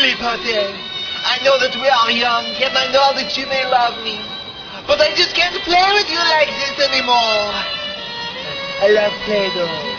Lily Potter, I know that we are young, and I know that you may love me, but I just can't play with you like this anymore. I love Play-Doh.